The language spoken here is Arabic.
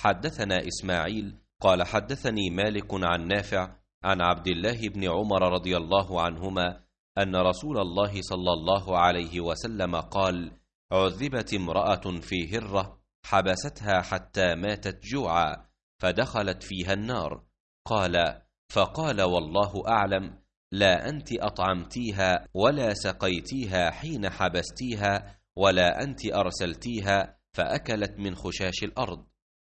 حدثنا إسماعيل قال حدثني مالك عن نافع عن عبد الله بن عمر رضي الله عنهما أن رسول الله صلى الله عليه وسلم قال: عذبت امرأة في هرة حبستها حتى ماتت جوعا فدخلت فيها النار. قال: فقال: والله أعلم، لا أنت أطعمتيها ولا سقيتيها حين حبستيها، ولا أنت أرسلتيها فأكلت من خشاش الأرض.